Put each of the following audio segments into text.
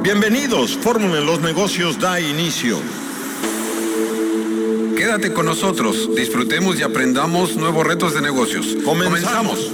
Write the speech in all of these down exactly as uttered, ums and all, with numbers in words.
Bienvenidos, Fórmula en los Negocios da inicio. Quédate con nosotros, disfrutemos y aprendamos nuevos retos de negocios. Comenzamos. Comenzamos.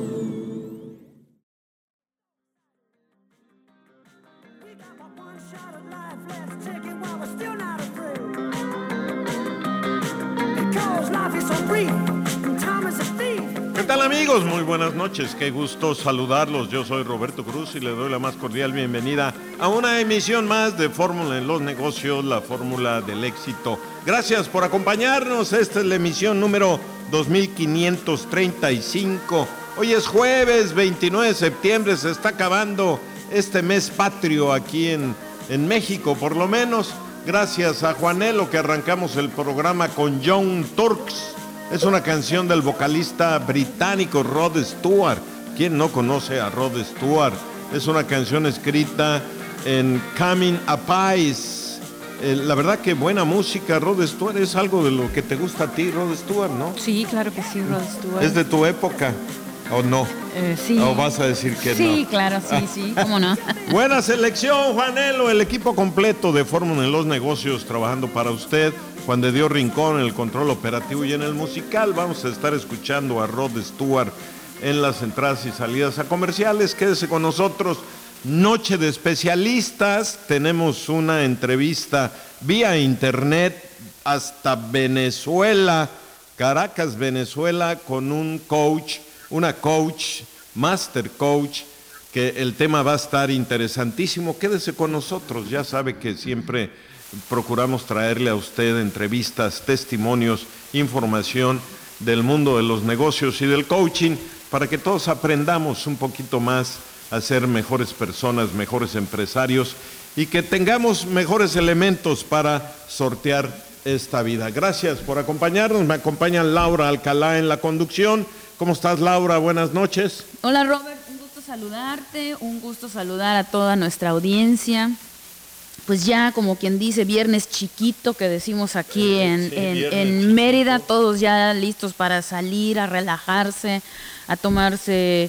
¿Qué tal, amigos? Muy buenas noches, qué gusto saludarlos. Yo soy Roberto Cruz y le doy la más cordial bienvenida a una emisión más de Fórmula en los Negocios, la fórmula del éxito. Gracias por acompañarnos, esta es la emisión número dos mil quinientos treinta y cinco. Hoy es jueves veintinueve de septiembre, se está acabando este mes patrio aquí en, en México, por lo menos. Gracias a Juanelo que arrancamos el programa con Young Turks. Es una canción del vocalista británico Rod Stewart. ¿Quién no conoce a Rod Stewart? Es una canción escrita en Coming a Pies. Eh, la verdad que buena música. Rod Stewart es algo de lo que te gusta a ti, Rod Stewart, ¿no? Sí, claro que sí, Rod Stewart. ¿Es de tu época o no? Eh, sí. ¿O vas a decir que sí, no? Sí, claro, sí, sí, cómo no. Buena selección, Juanelo, el equipo completo de Fórmula en los Negocios trabajando para usted. Juan de Dios Rincón en el control operativo y en el musical. Vamos a estar escuchando a Rod Stewart en las entradas y salidas a comerciales. Quédese con nosotros. Noche de especialistas. Tenemos una entrevista vía internet hasta Venezuela, Caracas, Venezuela, con un coach, una coach, master coach, que el tema va a estar interesantísimo. Quédese con nosotros. Ya sabe que siempre procuramos traerle a usted entrevistas, testimonios, información del mundo de los negocios y del coaching para que todos aprendamos un poquito más a ser mejores personas, mejores empresarios y que tengamos mejores elementos para sortear esta vida. Gracias por acompañarnos. Me acompaña Laura Alcalá en la conducción. ¿Cómo estás, Laura? Buenas noches. Hola, Robert. Un gusto saludarte, un gusto saludar a toda nuestra audiencia. Pues ya, como quien dice, viernes chiquito que decimos aquí en, sí, en, en Mérida, todos ya listos para salir, a relajarse, a tomarse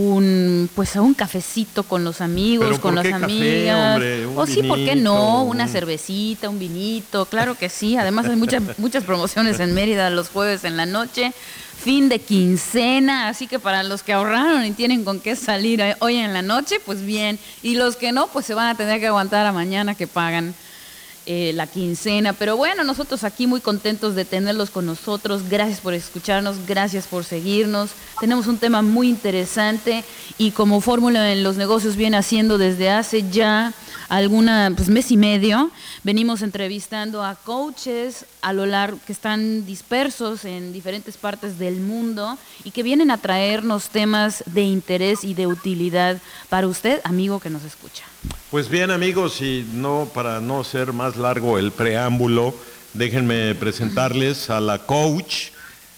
un pues un cafecito con los amigos, con las amigas. Hombre, o sí, ¿por qué no? Una un... cervecita, un vinito, claro que sí. Además hay muchas, muchas promociones en Mérida los jueves en la noche. Fin de quincena, así que para los que ahorraron y tienen con qué salir hoy en la noche, pues bien. Y los que no, pues se van a tener que aguantar a mañana que pagan eh, la quincena. Pero bueno, nosotros aquí muy contentos de tenerlos con nosotros. Gracias por escucharnos, gracias por seguirnos. Tenemos un tema muy interesante y como Fórmula en los Negocios viene haciendo desde hace ya alguna pues mes y medio, venimos entrevistando a coaches a lo largo que están dispersos en diferentes partes del mundo y que vienen a traernos temas de interés y de utilidad para usted, amigo que nos escucha. Pues bien, amigos, y no para no ser más largo el preámbulo, déjenme presentarles a la coach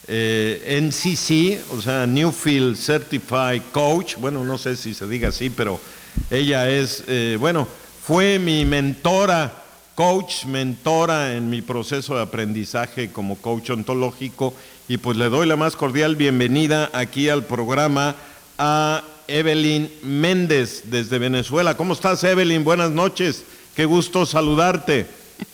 eh, N C C, o sea, Newfield Certified Coach. Bueno, no sé si se diga así, pero ella es, eh, bueno, fue mi mentora, coach, mentora en mi proceso de aprendizaje como coach ontológico y pues le doy la más cordial bienvenida aquí al programa a Evelyn Méndez desde Venezuela. ¿Cómo estás, Evelyn? Buenas noches, qué gusto saludarte.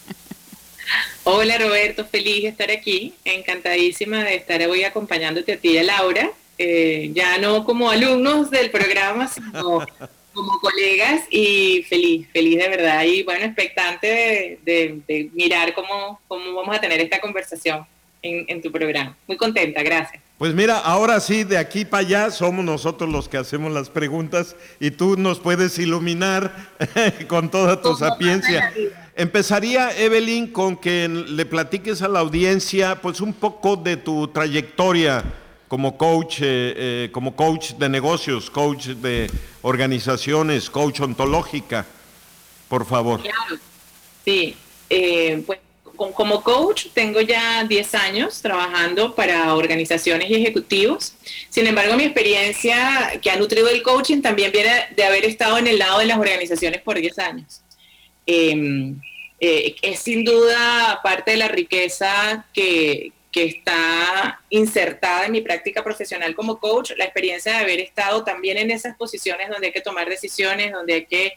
Hola, Roberto, feliz de estar aquí, encantadísima de estar hoy acompañándote a ti y a Laura, eh, ya no como alumnos del programa, sino como colegas y feliz, feliz de verdad y bueno, expectante de, de, de mirar cómo, cómo vamos a tener esta conversación en, en tu programa. Muy contenta, gracias. Pues mira, ahora sí, de aquí para allá somos nosotros los que hacemos las preguntas y tú nos puedes iluminar con toda tu sapiencia. Empezaría, Evelyn, con que le platiques a la audiencia pues un poco de tu trayectoria como coach, eh, eh, como coach de negocios, coach de organizaciones, coach ontológica, por favor. Claro, sí, eh, pues como coach tengo ya diez años trabajando para organizaciones y ejecutivos. Sin embargo, mi experiencia que ha nutrido el coaching también viene de haber estado en el lado de las organizaciones por diez años. Eh, eh, es sin duda parte de la riqueza que, que está insertada en mi práctica profesional como coach, la experiencia de haber estado también en esas posiciones donde hay que tomar decisiones, donde hay que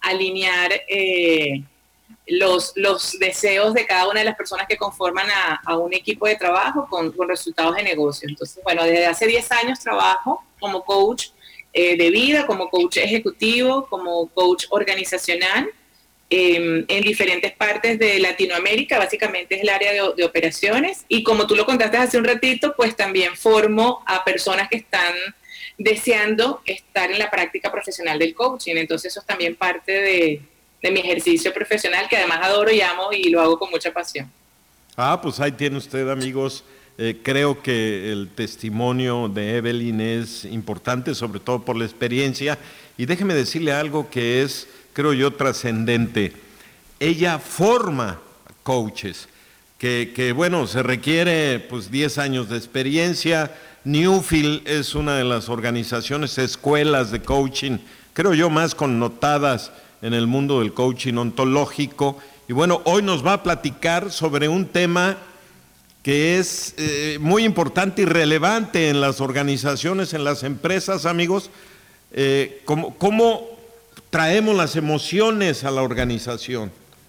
alinear eh, los, los deseos de cada una de las personas que conforman a, a un equipo de trabajo con, con resultados de negocio. Entonces, bueno, desde hace diez años trabajo como coach eh, de vida, como coach ejecutivo, como coach organizacional, eh, en diferentes partes de Latinoamérica. Básicamente es el área de, de operaciones, y como tú lo contaste hace un ratito, pues también formo a personas que están deseando estar en la práctica profesional del coaching. Entonces eso es también parte de, de mi ejercicio profesional, que además adoro y amo, y lo hago con mucha pasión. Ah, pues ahí tiene usted, amigos. Eh, creo que el testimonio de Evelyn es importante, sobre todo por la experiencia, y déjeme decirle algo que es, creo yo, trascendente. Ella forma coaches, que, que bueno, se requiere pues diez años de experiencia. Newfield es una de las organizaciones, escuelas de coaching, creo yo, más connotadas en el mundo del coaching ontológico. Y bueno, hoy nos va a platicar sobre un tema que es eh, muy importante y relevante en las organizaciones, en las empresas, amigos. Eh, ¿cómo, ¿Cómo traemos las emociones a la organización?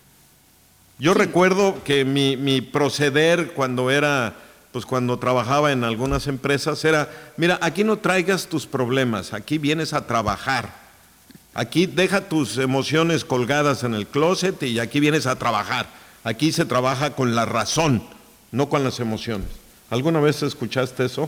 Yo sí. recuerdo que mi, mi proceder cuando era, pues cuando trabajaba en algunas empresas era, mira, aquí no traigas tus problemas, aquí vienes a trabajar. Aquí deja tus emociones colgadas en el closet y aquí vienes a trabajar. Aquí se trabaja con la razón, no con las emociones. ¿Alguna vez escuchaste eso?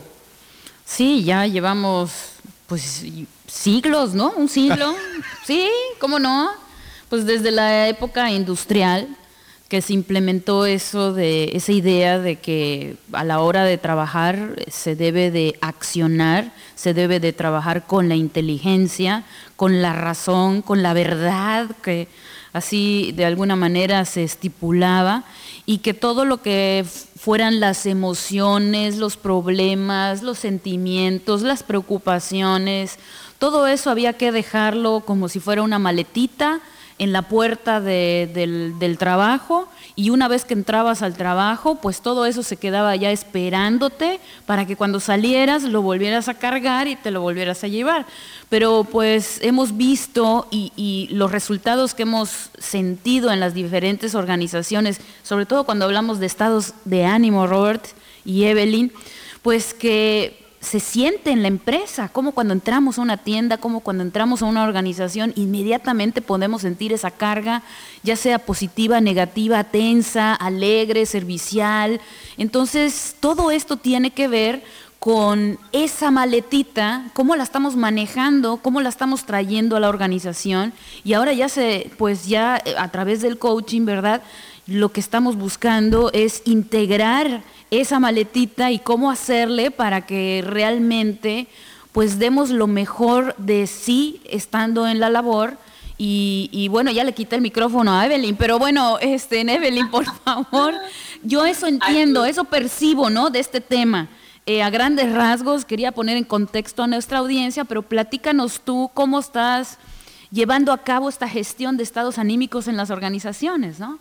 Sí, ya llevamos pues siglos, ¿no? Un siglo. Sí, ¿cómo no? Pues desde la época industrial, que se implementó eso de esa idea de que a la hora de trabajar se debe de accionar, se debe de trabajar con la inteligencia, con la razón, con la verdad, que así de alguna manera se estipulaba, y que todo lo que fueran las emociones, los problemas, los sentimientos, las preocupaciones, todo eso había que dejarlo como si fuera una maletita en la puerta de, del, del trabajo, y una vez que entrabas al trabajo, pues todo eso se quedaba ya esperándote para que cuando salieras lo volvieras a cargar y te lo volvieras a llevar. Pero pues hemos visto y, y los resultados que hemos sentido en las diferentes organizaciones, sobre todo cuando hablamos de estados de ánimo, Robert y Evelyn, pues que se siente en la empresa, como cuando entramos a una tienda, como cuando entramos a una organización, inmediatamente podemos sentir esa carga, ya sea positiva, negativa, tensa, alegre, servicial. Entonces, todo esto tiene que ver con esa maletita, cómo la estamos manejando, cómo la estamos trayendo a la organización. Y ahora ya se, pues ya a través del coaching, ¿verdad?, lo que estamos buscando es integrar esa maletita y cómo hacerle para que realmente pues demos lo mejor de sí estando en la labor. Y, y bueno, ya le quité el micrófono a Evelyn, pero bueno, este, Evelyn, por favor, yo eso entiendo, eso percibo, ¿no?, de este tema. Eh, a grandes rasgos quería poner en contexto a nuestra audiencia, pero platícanos tú cómo estás llevando a cabo esta gestión de estados anímicos en las organizaciones, ¿no?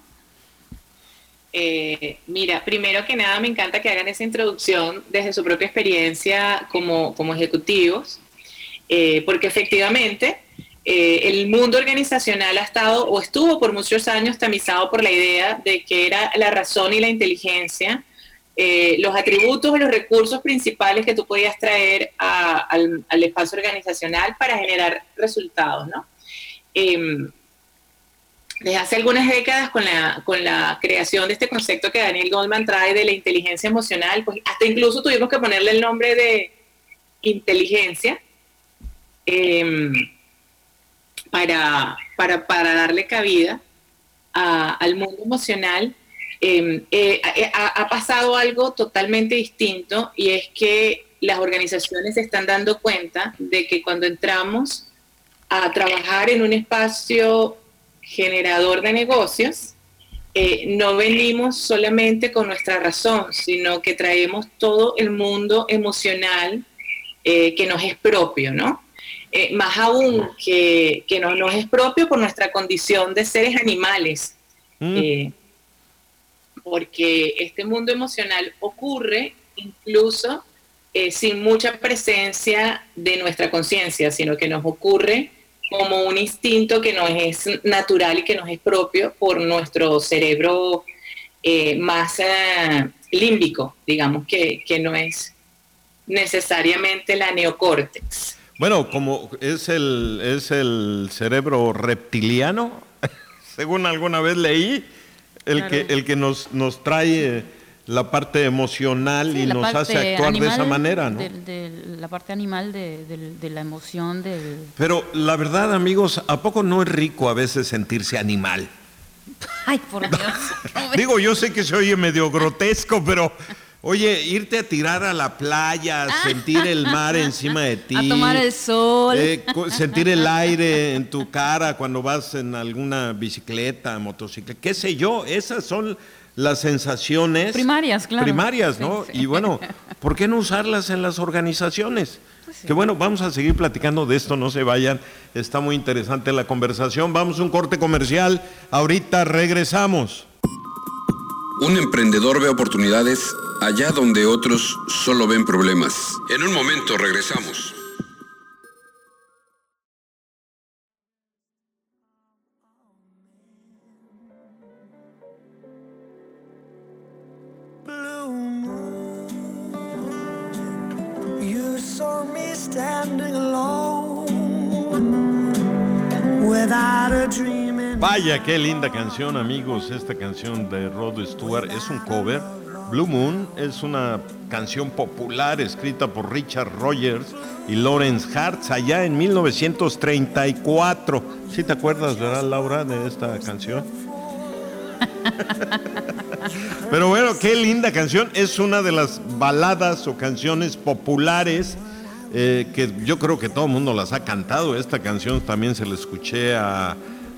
Eh, mira, primero que nada me encanta que hagan esa introducción desde su propia experiencia como, como ejecutivos, eh, porque efectivamente eh, el mundo organizacional ha estado o estuvo por muchos años tamizado por la idea de que era la razón y la inteligencia, eh, los atributos o los recursos principales que tú podías traer a, al, al espacio organizacional para generar resultados, ¿no? Eh, Desde hace algunas décadas, con la, con la creación de este concepto que Daniel Goleman trae de la inteligencia emocional, pues hasta incluso tuvimos que ponerle el nombre de inteligencia eh, para, para, para darle cabida a, al mundo emocional. Eh, eh, ha, ha pasado algo totalmente distinto, y es que las organizaciones se están dando cuenta de que cuando entramos a trabajar en un espacio generador de negocios, eh, no venimos solamente con nuestra razón, sino que traemos todo el mundo emocional eh, que nos es propio, ¿no? Eh, más aún que, que no nos es propio por nuestra condición de seres animales, mm. eh, porque este mundo emocional ocurre incluso eh, sin mucha presencia de nuestra conciencia, sino que nos ocurre como un instinto que nos es natural y que nos es propio por nuestro cerebro eh, más eh, límbico, digamos, que, que no es necesariamente la neocórtex. Bueno, como es el, es el cerebro reptiliano, según alguna vez leí, el claro. que, el que nos, nos trae la parte emocional sí, y nos hace actuar de esa manera, ¿no? De, de, la parte animal de, de, de la emoción. Del... Pero la verdad, amigos, ¿a poco no es rico a veces sentirse animal? Ay, por Dios. Digo, yo sé que se oye medio grotesco, pero... Oye, irte a tirar a la playa, sentir el mar encima de ti. A tomar el sol. Eh, sentir el aire en tu cara cuando vas en alguna bicicleta, motocicleta, qué sé yo. Esas son las sensaciones... Primarias, claro. Primarias, ¿no? Sí, sí. Y bueno, ¿por qué no usarlas en las organizaciones? Pues sí. Que bueno, vamos a seguir platicando de esto, no se vayan. Está muy interesante la conversación. Vamos a un corte comercial. Ahorita regresamos. Un emprendedor ve oportunidades allá donde otros solo ven problemas. En un momento regresamos. Blue moon, you saw me standing alone without a dream. Vaya, qué linda canción, amigos. Esta canción de Rod Stewart es un cover. Blue Moon es una canción popular escrita por Richard Rogers y Lawrence Hartz allá en mil novecientos treinta y cuatro. ¿Sí te acuerdas, verdad, Laura, de esta canción? Pero bueno, qué linda canción. Es una de las baladas o canciones populares eh, que yo creo que todo el mundo las ha cantado. Esta canción también se la escuché a...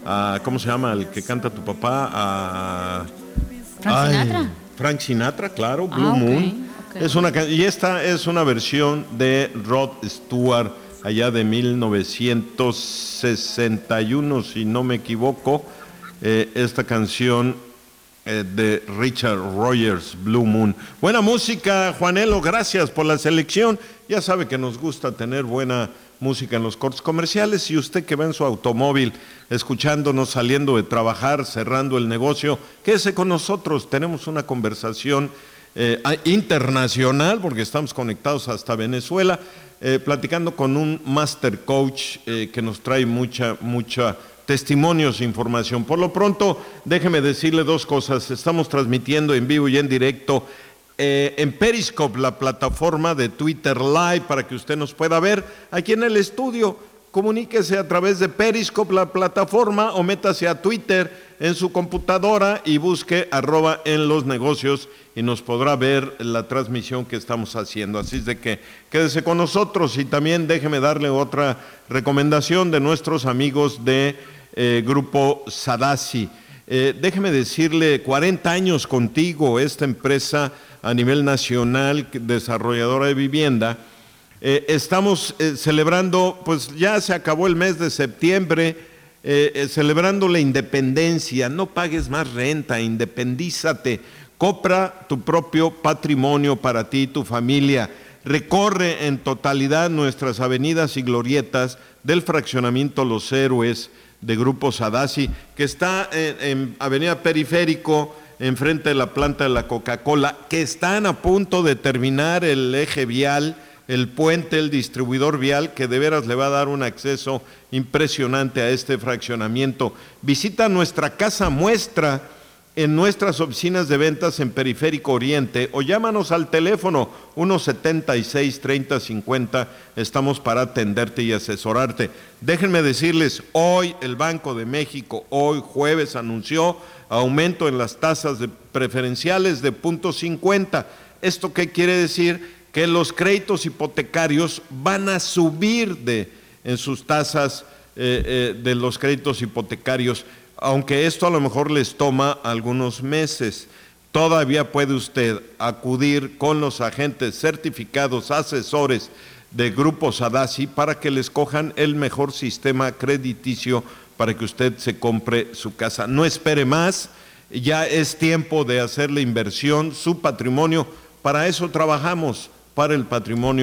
a ¿cómo se llama? El que canta tu papá. A, Frank ay, Sinatra. Frank Sinatra, claro, Blue ah, okay, Moon. Okay. Es una, y esta es una versión de Rod Stewart, allá de mil novecientos sesenta y uno, si no me equivoco. Eh, esta canción eh, de Richard Rogers, Blue Moon. Buena música, Juanelo, gracias por la selección. Ya sabe que nos gusta tener buena música en los cortes comerciales, y usted que va en su automóvil escuchándonos saliendo de trabajar, cerrando el negocio, quédese con nosotros. Tenemos una conversación eh, internacional porque estamos conectados hasta Venezuela, eh, platicando con un master coach eh, que nos trae mucha, mucha testimonios e información. Por lo pronto, déjeme decirle dos cosas. Estamos transmitiendo en vivo y en directo Eh, en Periscope, la plataforma de Twitter Live, para que usted nos pueda ver aquí en el estudio. Comuníquese a través de Periscope, la plataforma, o métase a Twitter en su computadora y busque arroba en los negocios y nos podrá ver la transmisión que estamos haciendo. Así es de que quédese con nosotros. Y también déjeme darle otra recomendación de nuestros amigos de eh, Grupo Sadasi. Eh, déjeme decirle, cuarenta años contigo, esta empresa a nivel nacional, desarrolladora de vivienda. Eh, estamos eh, celebrando, pues ya se acabó el mes de septiembre, eh, eh, celebrando la independencia. No pagues más renta, independízate, compra tu propio patrimonio para ti y tu familia. Recorre en totalidad nuestras avenidas y glorietas del fraccionamiento Los Héroes de Grupo Sadasi, que está en, en Avenida Periférico, enfrente de la planta de la Coca-Cola, que están a punto de terminar el eje vial, el puente, el distribuidor vial, que de veras le va a dar un acceso impresionante a este fraccionamiento. Visita nuestra casa muestra en nuestras oficinas de ventas en Periférico Oriente, o llámanos al teléfono uno setenta y seis, treinta cincuenta. Estamos para atenderte y asesorarte. Déjenme decirles, hoy el Banco de México, hoy jueves, anunció aumento en las tasas de preferenciales de punto cincuenta. ¿Esto qué quiere decir? Que los créditos hipotecarios van a subir de, en sus tasas eh, eh, de los créditos hipotecarios. Aunque esto a lo mejor les toma algunos meses, todavía puede usted acudir con los agentes certificados, asesores de Grupo Sadasi, para que les cojan el mejor sistema crediticio para que usted se compre su casa. No espere más, ya es tiempo de hacer la inversión, su patrimonio. Para eso trabajamos, para el patrimonio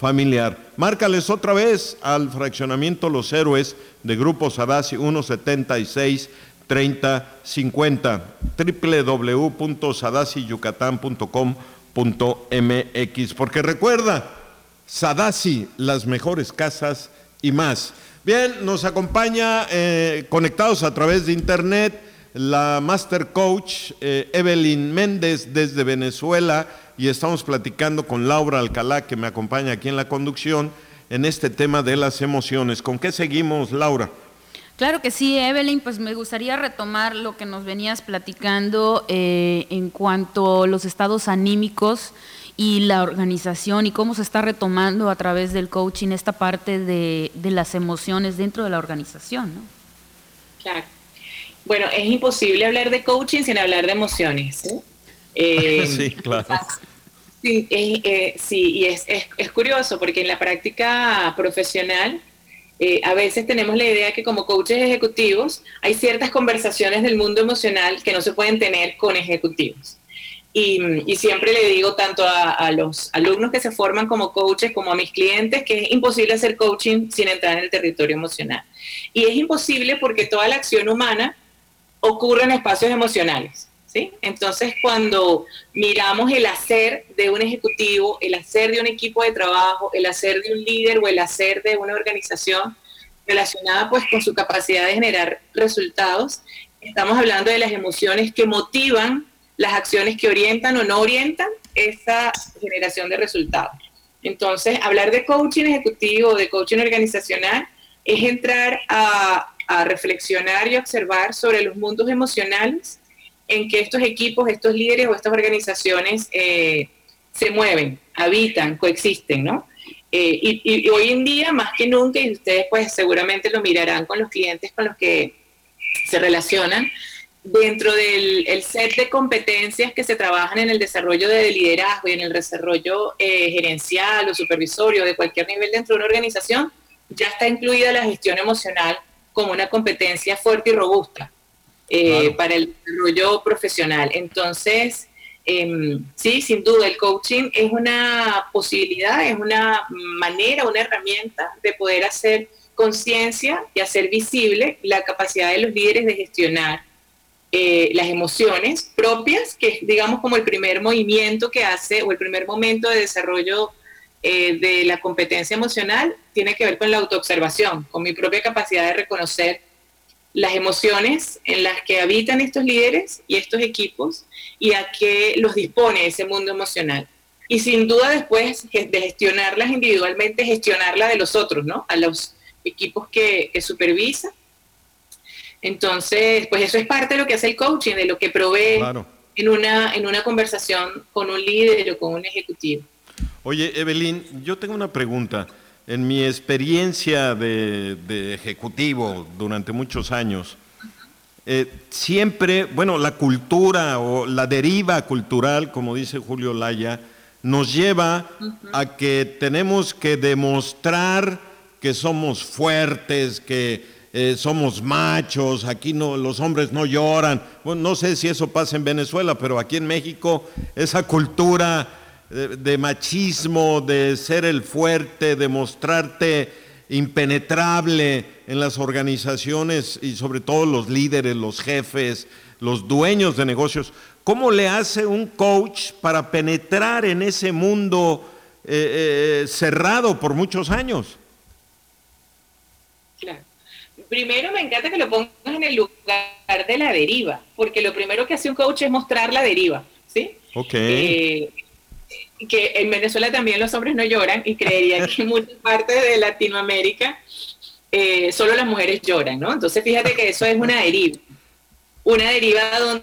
familiar. Márcales otra vez al fraccionamiento Los Héroes de Grupo Sadasi uno setenta y seis treinta cincuenta, doble u doble u doble u punto sadasi yucatán punto com punto m x, porque recuerda, Sadasi, las mejores casas y más. Bien, nos acompaña eh, conectados a través de internet la Master Coach eh, Evelyn Méndez desde Venezuela, y estamos platicando con Laura Alcalá, que me acompaña aquí en la conducción, en este tema de las emociones. ¿Con qué seguimos, Laura? Claro que sí, Evelyn, pues me gustaría retomar lo que nos venías platicando eh, en cuanto a los estados anímicos y la organización y cómo se está retomando a través del coaching esta parte de, de las emociones dentro de la organización, ¿no? Claro. Bueno, es imposible hablar de coaching sin hablar de emociones, ¿sí? Eh, sí, claro. Sí, eh, eh, sí y es, es, es curioso porque en la práctica profesional eh, a veces tenemos la idea que como coaches ejecutivos hay ciertas conversaciones del mundo emocional que no se pueden tener con ejecutivos. Y, y siempre le digo tanto a, a los alumnos que se forman como coaches como a mis clientes que es imposible hacer coaching sin entrar en el territorio emocional. Y es imposible porque toda la acción humana ocurre en espacios emocionales, ¿sí? Entonces, cuando miramos el hacer de un ejecutivo, el hacer de un equipo de trabajo, el hacer de un líder o el hacer de una organización relacionada pues con su capacidad de generar resultados, estamos hablando de las emociones que motivan las acciones que orientan o no orientan esa generación de resultados. Entonces, hablar de coaching ejecutivo, de coaching organizacional, es entrar a a reflexionar y observar sobre los mundos emocionales en que estos equipos, estos líderes o estas organizaciones eh, se mueven, habitan, coexisten, ¿no? Eh, y, y hoy en día, más que nunca, y ustedes pues seguramente lo mirarán con los clientes con los que se relacionan, dentro del el set de competencias que se trabajan en el desarrollo de liderazgo y en el desarrollo eh, gerencial o supervisorio de cualquier nivel dentro de una organización, ya está incluida la gestión emocional como una competencia fuerte y robusta eh, claro. para el desarrollo profesional. Entonces, eh, sí, sin duda, el coaching es una posibilidad, es una manera, una herramienta de poder hacer conciencia y hacer visible la capacidad de los líderes de gestionar eh, las emociones propias, que es, digamos, como el primer movimiento que hace o el primer momento de desarrollo Eh, de la competencia emocional, tiene que ver con la autoobservación, con mi propia capacidad de reconocer las emociones en las que habitan estos líderes y estos equipos y a qué los dispone ese mundo emocional. Y sin duda después de gestionarlas individualmente, gestionarla de los otros, ¿no? A los equipos que, que supervisa. Entonces, pues eso es parte de lo que hace el coaching, de lo que provee claro. en, una, en una conversación con un líder o con un ejecutivo. Oye, Evelyn, yo tengo una pregunta. En mi experiencia de, de ejecutivo durante muchos años, eh, siempre, bueno, la cultura o la deriva cultural, como dice Julio Laya, nos lleva uh-huh. a que tenemos que demostrar que somos fuertes, que eh, somos machos, aquí no, los hombres no lloran. Bueno, no sé si eso pasa en Venezuela, pero aquí en México esa cultura De, de machismo, de ser el fuerte, de mostrarte impenetrable en las organizaciones y sobre todo los líderes, los jefes, los dueños de negocios. ¿Cómo le hace un coach para penetrar en ese mundo eh, eh, cerrado por muchos años? Claro. Primero me encanta que lo pongas en el lugar de la deriva, porque lo primero que hace un coach es mostrar la deriva, ¿sí? Ok. Eh, que en Venezuela también los hombres no lloran y creería que en muchas partes de Latinoamérica eh, solo las mujeres lloran, ¿no? Entonces fíjate que eso es una deriva, una deriva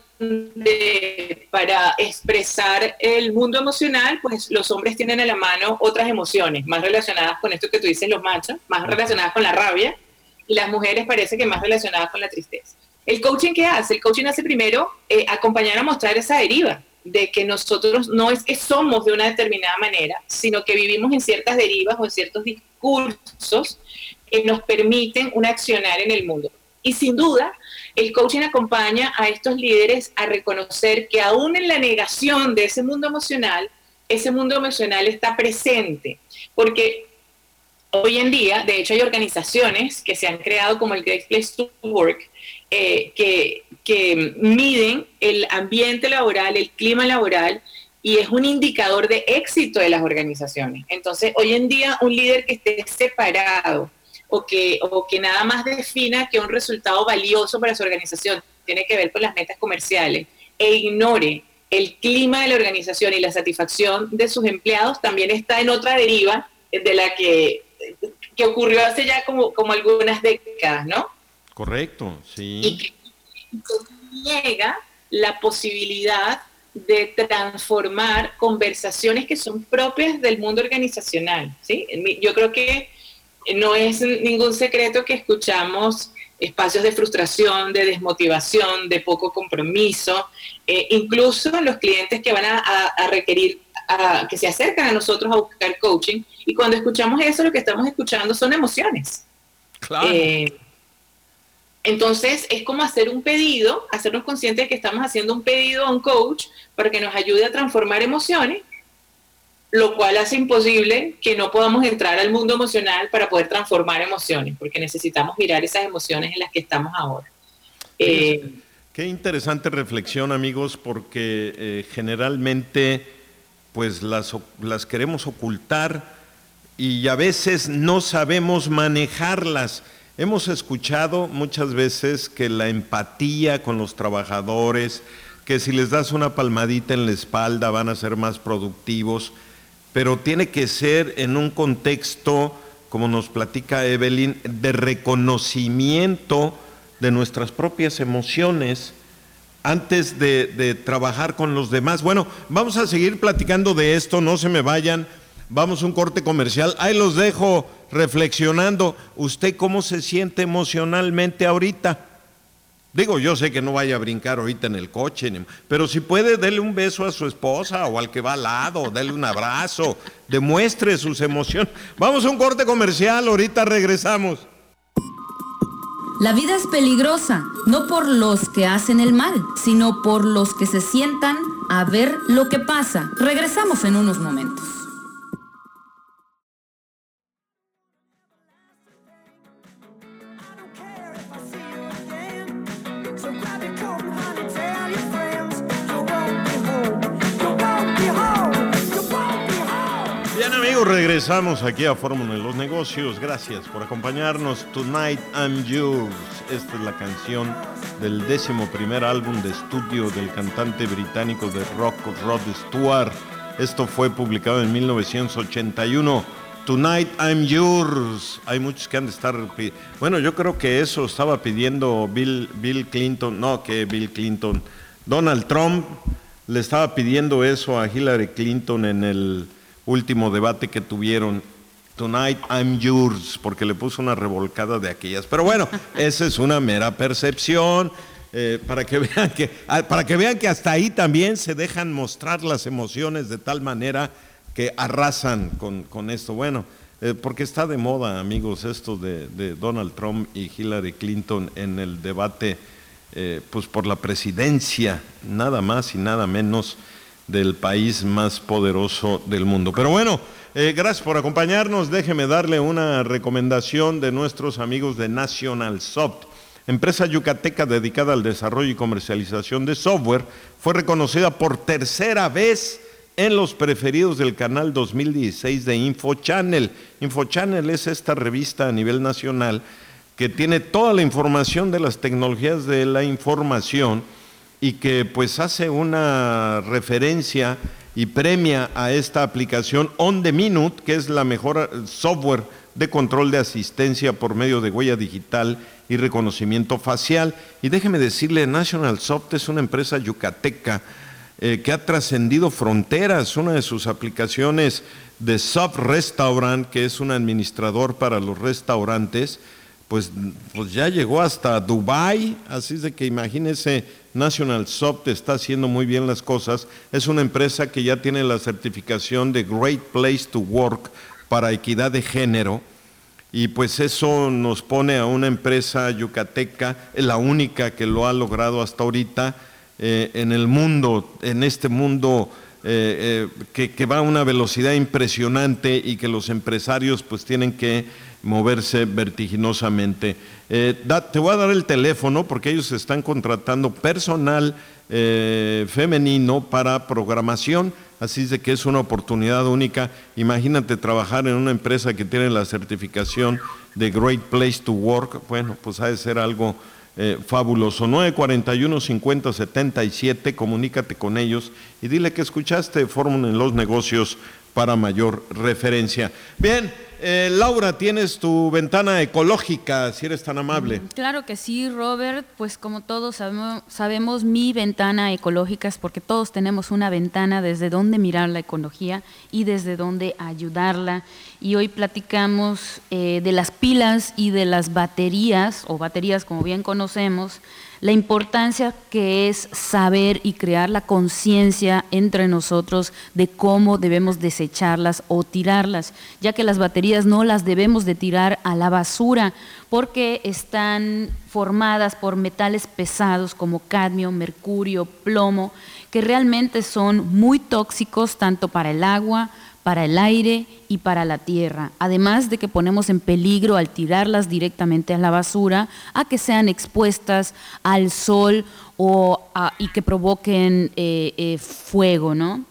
donde para expresar el mundo emocional, pues los hombres tienen a la mano otras emociones más relacionadas con esto que tú dices, los machos, más relacionadas con la rabia, y las mujeres parece que más relacionadas con la tristeza. ¿El coaching qué hace? El coaching hace primero eh, acompañar a mostrar esa deriva, de que nosotros no es que somos de una determinada manera, sino que vivimos en ciertas derivas o en ciertos discursos que nos permiten un accionar en el mundo. Y sin duda, el coaching acompaña a estos líderes a reconocer que aún en la negación de ese mundo emocional, ese mundo emocional está presente, porque hoy en día, de hecho, hay organizaciones que se han creado como el Great Place to Work, eh, que, que miden el ambiente laboral, el clima laboral, y es un indicador de éxito de las organizaciones. Entonces, hoy en día, un líder que esté separado o que, o que nada más defina que un resultado valioso para su organización tiene que ver con las metas comerciales e ignore el clima de la organización y la satisfacción de sus empleados, también está en otra deriva de la que, que ocurrió hace ya como, como algunas décadas, ¿no? Correcto, sí. Y que niega la posibilidad de transformar conversaciones que son propias del mundo organizacional, ¿sí? Yo creo que no es ningún secreto que escuchamos espacios de frustración, de desmotivación, de poco compromiso, eh, incluso los clientes que van a, a, a requerir, a, que se acercan a nosotros a buscar coaching, y cuando escuchamos eso, lo que estamos escuchando son emociones. Claro. Eh, Entonces, es como hacer un pedido, hacernos conscientes de que estamos haciendo un pedido a un coach para que nos ayude a transformar emociones, lo cual hace imposible que no podamos entrar al mundo emocional para poder transformar emociones, porque necesitamos mirar esas emociones en las que estamos ahora. Eh, Qué interesante reflexión, amigos, porque eh, generalmente pues las, las queremos ocultar y a veces no sabemos manejarlas. Hemos escuchado muchas veces que la empatía con los trabajadores, que si les das una palmadita en la espalda van a ser más productivos, pero tiene que ser en un contexto, como nos platica Evelyn, de reconocimiento de nuestras propias emociones antes de, de trabajar con los demás. Bueno, vamos a seguir platicando de esto, no se me vayan. Vamos a un corte comercial. Ahí los dejo reflexionando. ¿Usted cómo se siente emocionalmente ahorita? Digo, yo sé que no vaya a brincar ahorita en el coche, pero si puede, dele un beso a su esposa o al que va al lado, dele un abrazo, demuestre sus emociones. Vamos a un corte comercial, ahorita regresamos. La vida es peligrosa, no por los que hacen el mal, sino por los que se sientan a ver lo que pasa. Regresamos en unos momentos. Bien, amigos, regresamos aquí a Fórmula de los Negocios. Gracias por acompañarnos. Tonight I'm Yours. Esta es la canción del décimo primer álbum de estudio del cantante británico de rock Rod Stewart. Esto fue publicado en mil novecientos ochenta y uno. Tonight I'm Yours. Hay muchos que han de estar... Bueno, yo creo que eso estaba pidiendo Bill, Bill Clinton. No, que Bill Clinton. Donald Trump le estaba pidiendo eso a Hillary Clinton en el último debate que tuvieron. Tonight I'm Yours, porque le puso una revolcada de aquellas. Pero bueno, esa es una mera percepción, eh, para que vean que, para que vean que hasta ahí también se dejan mostrar las emociones de tal manera que arrasan con, con esto. Bueno, eh, porque está de moda, amigos, esto de, de Donald Trump y Hillary Clinton en el debate, eh, pues por la presidencia, nada más y nada menos del país más poderoso del mundo. Pero bueno, eh, gracias por acompañarnos. Déjeme darle una recomendación de nuestros amigos de National Soft, empresa yucateca dedicada al desarrollo y comercialización de software. Fue reconocida por tercera vez en los preferidos del canal dos mil dieciséis de InfoChannel. InfoChannel es esta revista a nivel nacional que tiene toda la información de las tecnologías de la información y que pues hace una referencia y premia a esta aplicación On The Minute, que es la mejor software de control de asistencia por medio de huella digital y reconocimiento facial. Y déjeme decirle, National Soft es una empresa yucateca eh, que ha trascendido fronteras. Una de sus aplicaciones de Soft Restaurant, que es un administrador para los restaurantes, Pues, pues ya llegó hasta Dubái, así es de que imagínense, National Soft está haciendo muy bien las cosas. Es una empresa que ya tiene la certificación de Great Place to Work para equidad de género, y pues eso nos pone a una empresa yucateca, la única que lo ha logrado hasta ahorita, eh, en el mundo, en este mundo eh, que, que va a una velocidad impresionante y que los empresarios pues tienen que moverse vertiginosamente. Eh, da, te voy a dar el teléfono porque ellos están contratando personal eh, femenino para programación, así es de que es una oportunidad única. Imagínate trabajar en una empresa que tiene la certificación de Great Place to Work, bueno, pues ha de ser algo eh, fabuloso. nueve cuarenta y uno, cincuenta, setenta y siete, comunícate con ellos y dile que escuchaste Fórmula en los Negocios para mayor referencia. Bien, eh, Laura, tienes tu ventana ecológica, si eres tan amable. Claro que sí, Robert, pues como todos sabemos, sabemos mi ventana ecológica es porque todos tenemos una ventana desde donde mirar la ecología y desde donde ayudarla. Y hoy platicamos eh, de las pilas y de las baterías, o baterías como bien conocemos, la importancia que es saber y crear la conciencia entre nosotros de cómo debemos desecharlas o tirarlas, ya que las baterías no las debemos de tirar a la basura porque están formadas por metales pesados como cadmio, mercurio, plomo, que realmente son muy tóxicos tanto para el agua, para el aire y para la tierra, además de que ponemos en peligro al tirarlas directamente a la basura, a que sean expuestas al sol o a, y que provoquen eh, eh, fuego, ¿no?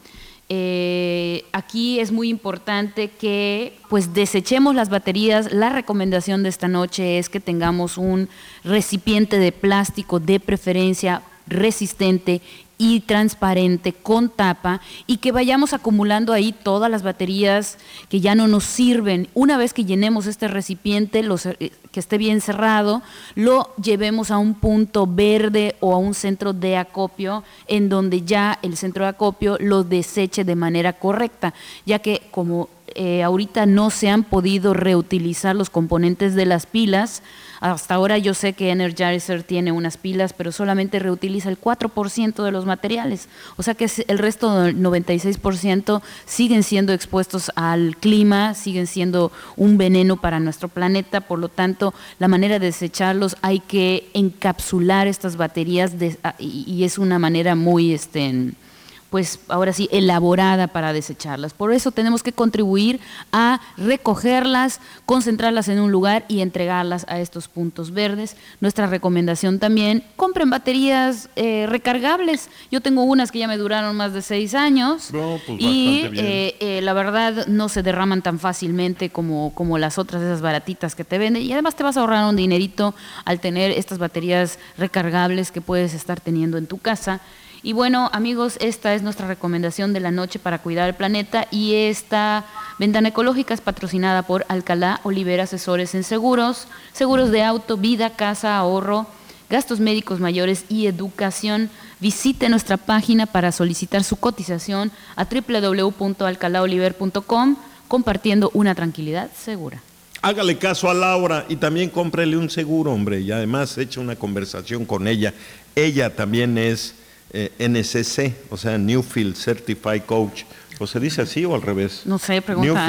Eh, aquí es muy importante que pues desechemos las baterías. La recomendación de esta noche es que tengamos un recipiente de plástico de preferencia resistente y transparente con tapa y que vayamos acumulando ahí todas las baterías que ya no nos sirven. Una vez que llenemos este recipiente, los, eh, que esté bien cerrado, lo llevemos a un punto verde o a un centro de acopio en donde ya el centro de acopio lo deseche de manera correcta, ya que como eh, ahorita no se han podido reutilizar los componentes de las pilas. Hasta ahora yo sé que Energizer tiene unas pilas, pero solamente reutiliza el cuatro por ciento de los materiales. O sea que el resto del noventa y seis por ciento siguen siendo expuestos al clima, siguen siendo un veneno para nuestro planeta. Por lo tanto, la manera de desecharlos, hay que encapsular estas baterías de, y, y es una manera muy... este pues ahora sí, elaborada para desecharlas. Por eso tenemos que contribuir a recogerlas, concentrarlas en un lugar y entregarlas a estos puntos verdes. Nuestra recomendación también, compren baterías eh, recargables. Yo tengo unas que ya me duraron más de seis años no, pues y eh, eh, la verdad no se derraman tan fácilmente como, como las otras, esas baratitas que te venden. Y además te vas a ahorrar un dinerito al tener estas baterías recargables que puedes estar teniendo en tu casa. Y bueno, amigos, esta es nuestra recomendación de la noche para cuidar el planeta y esta ventana ecológica es patrocinada por Alcalá Olivera Asesores en Seguros, seguros de auto, vida, casa, ahorro, gastos médicos mayores y educación. Visite nuestra página para solicitar su cotización a doble u doble u doble u punto alcalá oliver punto com, compartiendo una tranquilidad segura. Hágale caso a Laura y también cómprele un seguro, hombre, y además eche una conversación con ella. Ella también es... Eh, N C C, o sea, Newfield Certified Coach. ¿O se dice así o al revés? No sé, pregunta.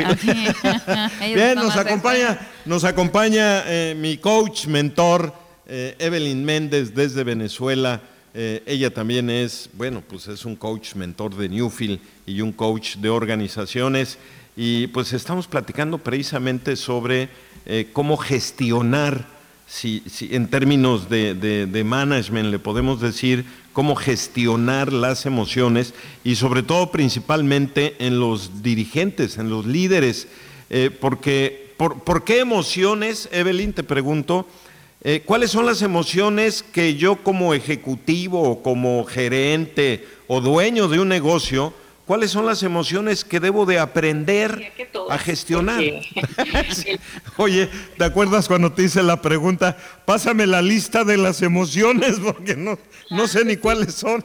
Bien, nos acompaña, nos acompaña eh, mi coach, mentor, eh, Evelyn Méndez desde Venezuela. Eh, ella también es, bueno, pues es un coach, mentor de Newfield y un coach de organizaciones. Y pues estamos platicando precisamente sobre eh, cómo gestionar, si, si en términos de, de, de management le podemos decir, cómo gestionar las emociones y sobre todo principalmente en los dirigentes, en los líderes, eh, porque por, ¿por qué emociones, Evelyn, te pregunto, eh, cuáles son las emociones que yo como ejecutivo o como gerente o dueño de un negocio, cuáles son las emociones que debo de aprender a gestionar? Sí. Oye, ¿te acuerdas cuando te hice la pregunta? Pásame la lista de las emociones porque no, no sé ni cuáles son.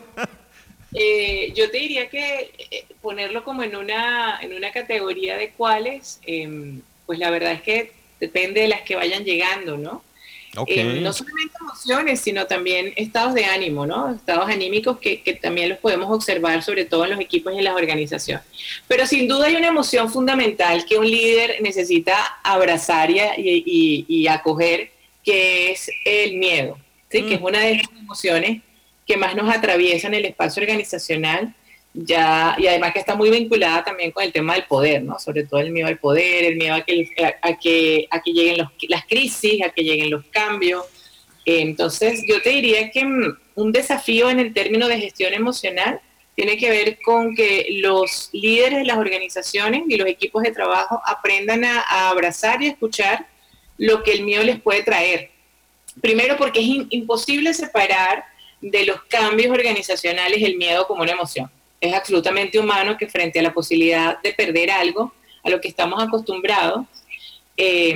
Eh, yo te diría que eh, ponerlo como en una, en una categoría de cuáles, eh, pues la verdad es que depende de las que vayan llegando, ¿no? Okay. Eh, no solamente emociones, sino también estados de ánimo, ¿no? Estados anímicos que, que también los podemos observar, sobre todo en los equipos y en las organizaciones. Pero sin duda hay una emoción fundamental que un líder necesita abrazar y, y, y acoger, que es el miedo, ¿sí? Mm. Que es una de las emociones que más nos atraviesan el espacio organizacional. ya, y además que está muy vinculada también con el tema del poder, ¿no? Sobre todo el miedo al poder, el miedo a que, a, a que, a que lleguen los, las crisis, a que lleguen los cambios. Entonces, yo te diría que un desafío en el término de gestión emocional tiene que ver con que los líderes de las organizaciones y los equipos de trabajo aprendan a, a abrazar y escuchar lo que el miedo les puede traer. Primero, porque es in, imposible separar de los cambios organizacionales el miedo como una emoción. Es absolutamente humano que frente a la posibilidad de perder algo a lo que estamos acostumbrados, eh,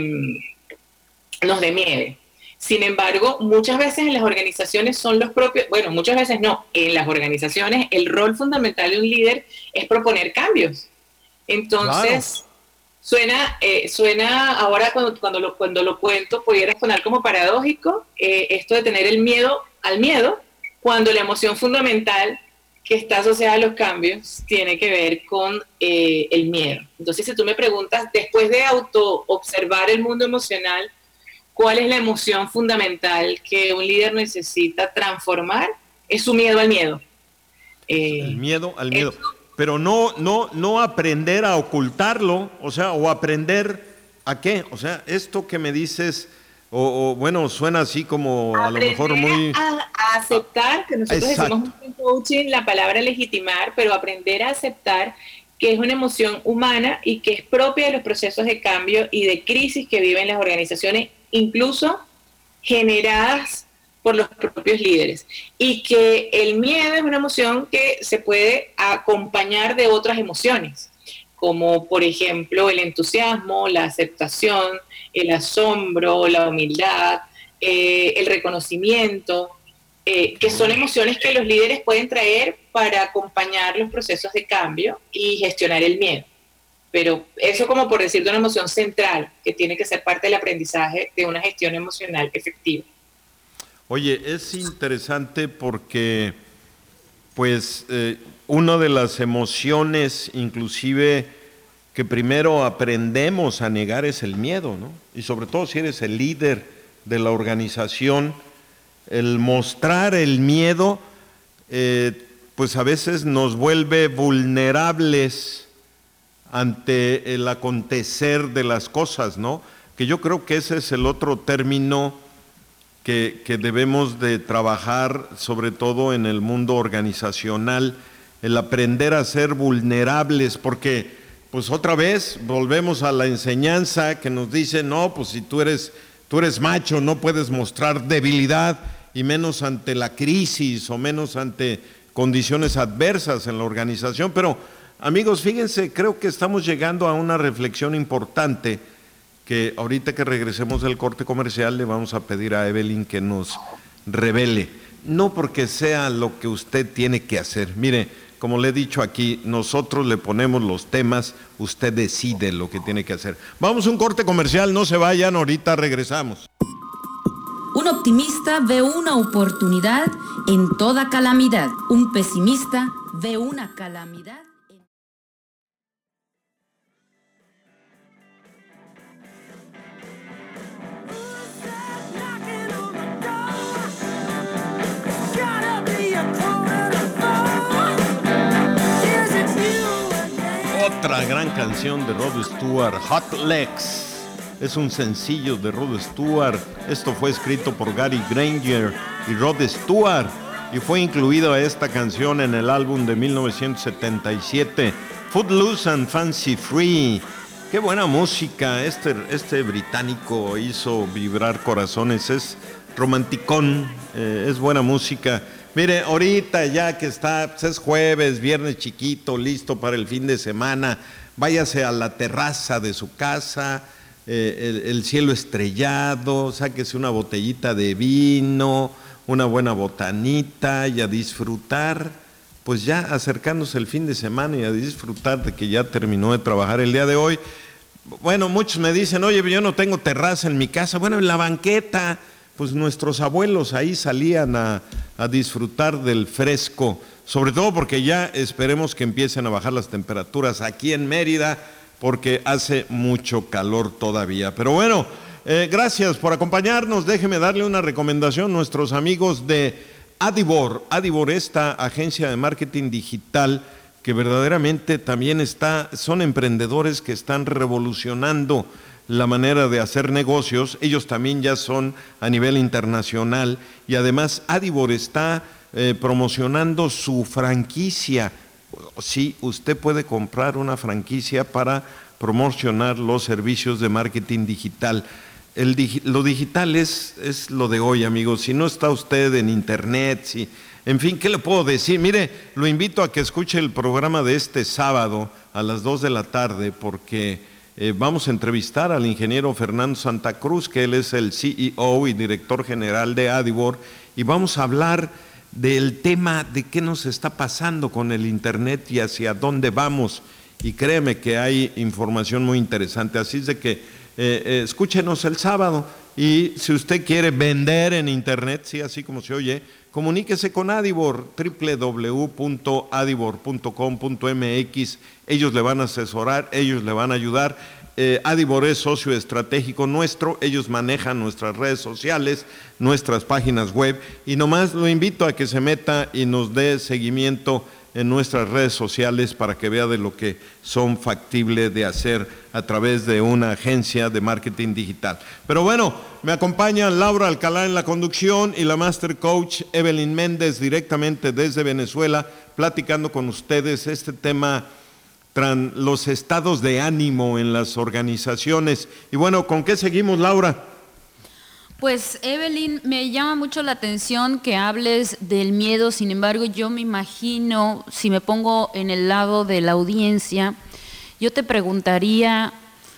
nos dé miedo. Sin embargo, muchas veces en las organizaciones son los propios, bueno, muchas veces no, en las organizaciones el rol fundamental de un líder es proponer cambios. Entonces, claro. suena, eh, suena ahora cuando, cuando, lo, cuando lo cuento, pudiera sonar como paradójico eh, esto de tener el miedo al miedo, cuando la emoción fundamental que está asociada a los cambios tiene que ver con eh, el miedo. Entonces, si tú me preguntas, después de auto-observar el mundo emocional, ¿cuál es la emoción fundamental que un líder necesita transformar? Es su miedo al miedo. Eh, el miedo al miedo. Eso. Pero no, no, no aprender a ocultarlo, o sea, o aprender a qué. O sea, esto que me dices, o, o bueno, suena así como a aprender lo mejor muy... A, a aceptar, que nosotros Exacto. decimos en coaching la palabra legitimar, pero aprender a aceptar que es una emoción humana y que es propia de los procesos de cambio y de crisis que viven las organizaciones, incluso generadas por los propios líderes, y que el miedo es una emoción que se puede acompañar de otras emociones, como por ejemplo el entusiasmo, la aceptación, el asombro, la humildad, eh, el reconocimiento, eh, que son emociones que los líderes pueden traer para acompañar los procesos de cambio y gestionar el miedo. Pero eso como por decir de una emoción central que tiene que ser parte del aprendizaje de una gestión emocional efectiva. Oye, es interesante porque pues eh, una de las emociones inclusive que primero aprendemos a negar es el miedo, ¿no? Y sobre todo si eres el líder de la organización, el mostrar el miedo eh, pues a veces nos vuelve vulnerables ante el acontecer de las cosas, ¿no? Que yo creo que ese es el otro término que, que debemos de trabajar, sobre todo en el mundo organizacional, el aprender a ser vulnerables, porque pues otra vez volvemos a la enseñanza que nos dice, no, pues si tú eres, tú eres macho, no puedes mostrar debilidad, y menos ante la crisis o menos ante condiciones adversas en la organización, pero amigos, fíjense, creo que estamos llegando a una reflexión importante que ahorita que regresemos del corte comercial le vamos a pedir a Evelyn que nos revele. No porque sea lo que usted tiene que hacer. Mire, como le he dicho aquí, nosotros le ponemos los temas, usted decide lo que tiene que hacer. Vamos a un corte comercial, no se vayan, ahorita regresamos. Un optimista ve una oportunidad en toda calamidad. Un pesimista ve una calamidad. Otra gran canción de Rod Stewart, Hot Legs. Es un sencillo de Rod Stewart. Esto fue escrito por Gary Granger y Rod Stewart y fue incluido a esta canción en el álbum de mil novecientos setenta y siete, Footloose and Fancy Free. Qué buena música. Este, este británico hizo vibrar corazones. Es romanticón, eh, es buena música. Mire, ahorita ya que está, pues es jueves, viernes chiquito, listo para el fin de semana, váyase a la terraza de su casa, eh, el, el cielo estrellado, sáquese una botellita de vino, una buena botanita y a disfrutar, pues ya acercándose el fin de semana y a disfrutar de que ya terminó de trabajar el día de hoy. Bueno, muchos me dicen, oye, yo no tengo terraza en mi casa. Bueno, en la banqueta, pues nuestros abuelos ahí salían a, a disfrutar del fresco, sobre todo porque ya esperemos que empiecen a bajar las temperaturas aquí en Mérida, porque hace mucho calor todavía. Pero bueno, eh, gracias por acompañarnos. Déjeme darle una recomendación a nuestros amigos de Adibor. Adibor, esta agencia de marketing digital que verdaderamente también está, son emprendedores que están revolucionando la manera de hacer negocios. Ellos también ya son a nivel internacional y además Adibor está eh, promocionando su franquicia. Sí, usted puede comprar una franquicia para promocionar los servicios de marketing digital. El digi- lo digital es, es lo de hoy, amigos. Si no está usted en internet, si, en fin, ¿qué le puedo decir? Mire, lo invito a que escuche el programa de este sábado a las dos de la tarde, porque eh, vamos a entrevistar al ingeniero Fernando Santa Cruz, que él es el C E O y director general de Adibor, y vamos a hablar del tema de qué nos está pasando con el internet y hacia dónde vamos. Y créeme que hay información muy interesante, así es de que Eh, eh, escúchenos el sábado, y si usted quiere vender en internet, sí, así como se oye, comuníquese con Adibor, doble u doble u doble u punto adibor punto com punto m x. Ellos le van a asesorar, ellos le van a ayudar. eh, Adibor es socio estratégico nuestro, ellos manejan nuestras redes sociales, nuestras páginas web, y nomás lo invito a que se meta y nos dé seguimiento en nuestras redes sociales para que vea de lo que son factibles de hacer a través de una agencia de marketing digital. Pero bueno, me acompaña Laura Alcalá en la conducción y la Master Coach Evelyn Méndez directamente desde Venezuela, platicando con ustedes este tema, tras los estados de ánimo en las organizaciones. Y bueno, ¿con qué seguimos, Laura? Pues Evelyn, me llama mucho la atención que hables del miedo. Sin embargo, yo me imagino, si me pongo en el lado de la audiencia, yo te preguntaría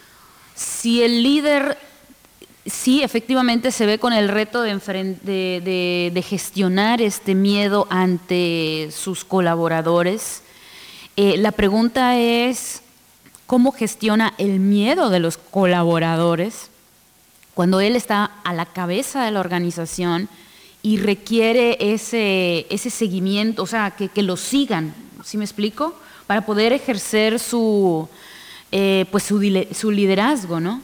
si el líder sí efectivamente se ve con el reto de, enfren- de, de, de gestionar este miedo ante sus colaboradores. Eh, la pregunta es, ¿cómo gestiona el miedo de los colaboradores cuando él está a la cabeza de la organización y requiere ese, ese seguimiento, o sea, que, que lo sigan, ¿sí me explico? Para poder ejercer su, eh, pues su, su liderazgo, ¿no?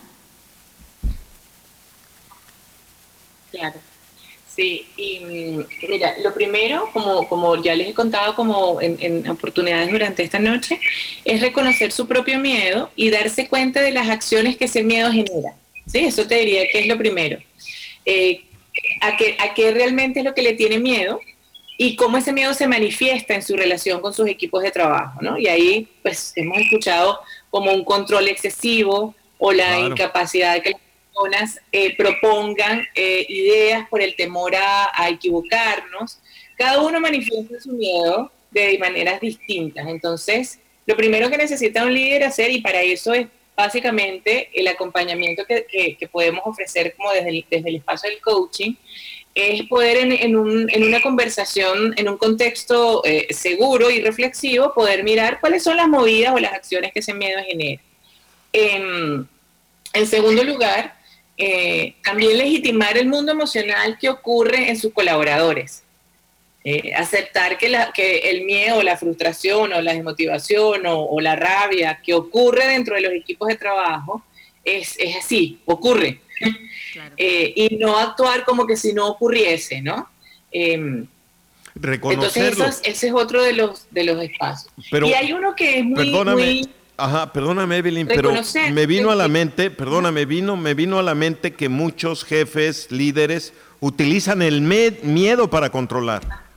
Claro, sí, y mira, lo primero, como, como ya les he contado como en, en oportunidades durante esta noche, es reconocer su propio miedo y darse cuenta de las acciones que ese miedo genera. Sí, eso te diría que es lo primero. Eh, a, qué, a qué realmente es lo que le tiene miedo y cómo ese miedo se manifiesta en su relación con sus equipos de trabajo, ¿no? Y ahí, pues, hemos escuchado como un control excesivo o la claro. incapacidad de que las personas eh, propongan eh, ideas por el temor a, a equivocarnos. Cada uno manifiesta su miedo de maneras distintas. Entonces, lo primero que necesita un líder hacer, y para eso es básicamente el acompañamiento que, que, que podemos ofrecer como desde el, desde el espacio del coaching, es poder en, en, un, en una conversación, en un contexto eh, seguro y reflexivo, poder mirar cuáles son las movidas o las acciones que ese miedo genera. En, en segundo lugar, eh, también legitimar el mundo emocional que ocurre en sus colaboradores. Eh, aceptar que, la, que el miedo, la frustración o la desmotivación o, o la rabia que ocurre dentro de los equipos de trabajo es, es así, ocurre. Claro. Eh, y no actuar como que si no ocurriese, ¿no? Eh, Reconocerlo. Entonces eso, ese es otro de los, de los espacios. Pero, y hay uno que es muy... Perdóname, muy ajá, perdóname Evelyn, pero me vino a la mente, perdóname, vino, me vino a la mente que muchos jefes, líderes, utilizan el med, miedo para controlar.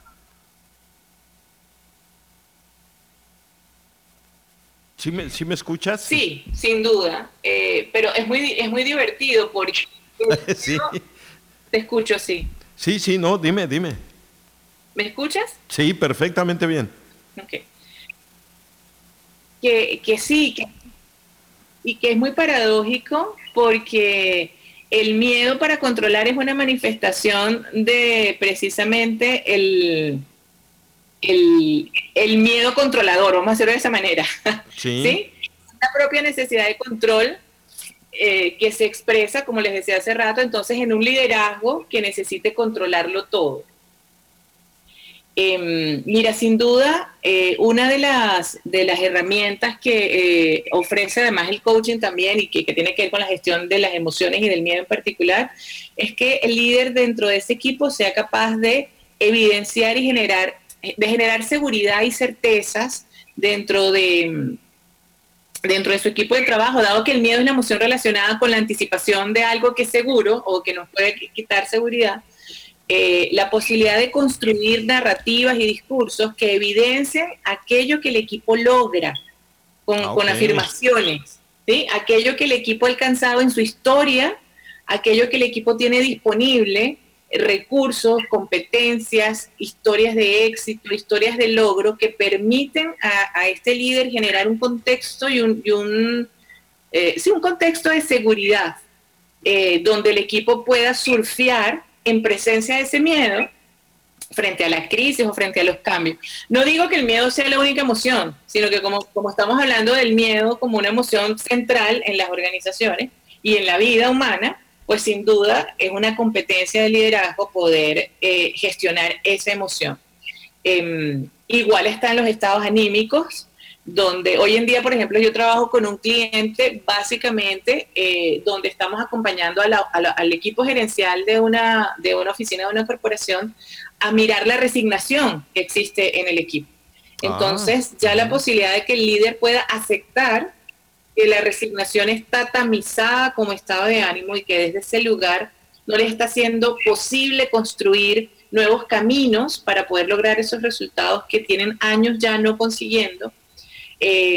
¿Sí me, ¿Sí me escuchas? Sí, sin duda, eh, pero es muy, es muy divertido porque... sí. Te escucho, sí. Sí, sí, no, dime, dime. ¿Me escuchas? Sí, perfectamente bien. Ok. Que, que sí, que, y que es muy paradójico porque el miedo para controlar es una manifestación de precisamente el... El, el miedo controlador, vamos a hacerlo de esa manera. Sí. ¿Sí? La propia necesidad de control eh, que se expresa, como les decía hace rato, entonces en un liderazgo que necesite controlarlo todo. Eh, mira, sin duda, eh, una de las, de las herramientas que eh, ofrece además el coaching también y que, que tiene que ver con la gestión de las emociones y del miedo en particular, es que el líder dentro de ese equipo sea capaz de evidenciar y generar de generar seguridad y certezas dentro de, dentro de su equipo de trabajo, dado que el miedo es la emoción relacionada con la anticipación de algo que es seguro o que nos puede quitar seguridad, eh, la posibilidad de construir narrativas y discursos que evidencien aquello que el equipo logra con, okay. con afirmaciones, ¿sí? Aquello que el equipo ha alcanzado en su historia, aquello que el equipo tiene disponible, recursos, competencias, historias de éxito, historias de logro que permiten a, a este líder generar un contexto y un, y un, eh, sí, un contexto de seguridad, eh, donde el equipo pueda surfear en presencia de ese miedo frente a las crisis o frente a los cambios. No digo que el miedo sea la única emoción, sino que como, como estamos hablando del miedo como una emoción central en las organizaciones y en la vida humana, pues sin duda es una competencia de liderazgo poder eh, gestionar esa emoción. Eh, igual están los estados anímicos, donde hoy en día, por ejemplo, yo trabajo con un cliente básicamente eh, donde estamos acompañando a la, a la, al equipo gerencial de una, de una oficina, de una corporación, a mirar la resignación que existe en el equipo. Entonces, ah, ya la posibilidad de que el líder pueda aceptar que la resignación está tamizada como estado de ánimo y que desde ese lugar no le está siendo posible construir nuevos caminos para poder lograr esos resultados que tienen años ya no consiguiendo, eh,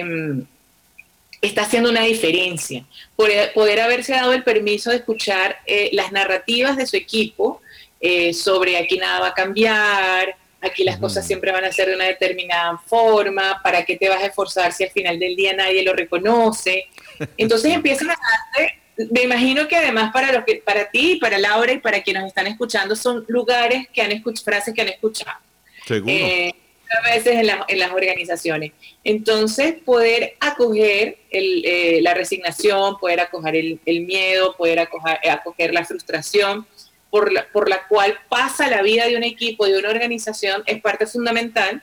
está haciendo una diferencia. Poder, poder haberse dado el permiso de escuchar eh, las narrativas de su equipo eh, sobre aquí nada va a cambiar, aquí las uh-huh. cosas siempre van a ser de una determinada forma, ¿para qué te vas a esforzar si al final del día nadie lo reconoce? Entonces empiezan a darte, me imagino que además para los que, para ti, para Laura y para quienes nos están escuchando, son lugares que han escuchado, frases que han escuchado. Seguro. Eh, a veces en, la, en las organizaciones. Entonces, poder acoger el, eh, la resignación, poder acoger el, el miedo, poder acoger, acoger la frustración, Por la, por la cual pasa la vida de un equipo, de una organización, es parte fundamental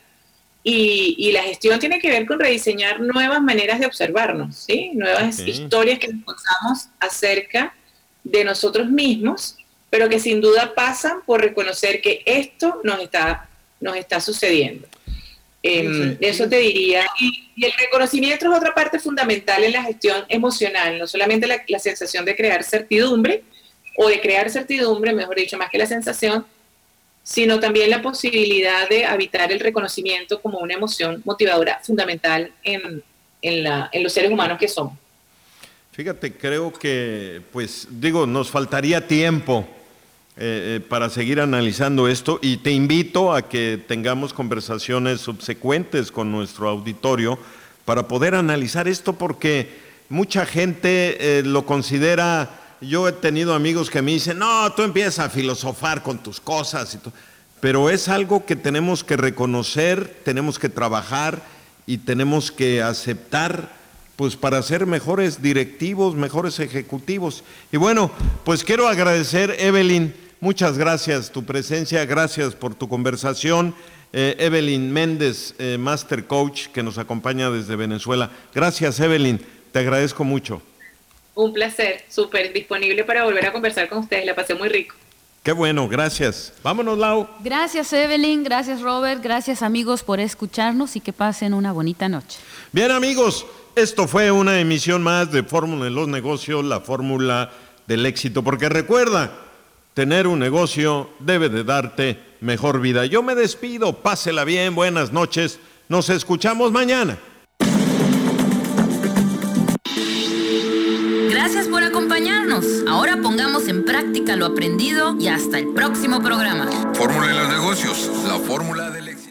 y, y la gestión tiene que ver con rediseñar nuevas maneras de observarnos, ¿sí? Nuevas okay. historias que nos contamos acerca de nosotros mismos, pero que sin duda pasan por reconocer que esto nos está, nos está sucediendo. Eh, sí, sí. Eso te diría. Y, y el reconocimiento es otra parte fundamental en la gestión emocional, no solamente la, la sensación de crear certidumbre, o de crear certidumbre, mejor dicho, más que la sensación, sino también la posibilidad de habitar el reconocimiento como una emoción motivadora fundamental en, en, la, en los seres humanos que somos. Fíjate, creo que, pues, digo, nos faltaría tiempo eh, eh, para seguir analizando esto y te invito a que tengamos conversaciones subsecuentes con nuestro auditorio para poder analizar esto porque mucha gente eh, lo considera. Yo he tenido amigos que me dicen, no, tú empiezas a filosofar con tus cosas, y tú. Pero es algo que tenemos que reconocer, tenemos que trabajar y tenemos que aceptar, pues para ser mejores directivos, mejores ejecutivos. Y bueno, pues quiero agradecer, Evelyn, muchas gracias tu presencia, gracias por tu conversación. Eh, Evelyn Méndez, eh, Master Coach, que nos acompaña desde Venezuela. Gracias, Evelyn, te agradezco mucho. Un placer, súper disponible para volver a conversar con ustedes, la pasé muy rico. Qué bueno, gracias. Vámonos, Lau. Gracias, Evelyn, gracias, Robert, gracias, amigos, por escucarnos y que pasen una bonita noche. Bien, amigos, esto fue una emisión más de Fórmula en los Negocios, la fórmula del éxito, porque recuerda, tener un negocio debe de darte mejor vida. Yo me despido, pásela bien, buenas noches, nos escuchamos mañana. Gracias por acompañarnos. Ahora pongamos en práctica lo aprendido y hasta el próximo programa. Fórmula de los negocios, la fórmula del éxito.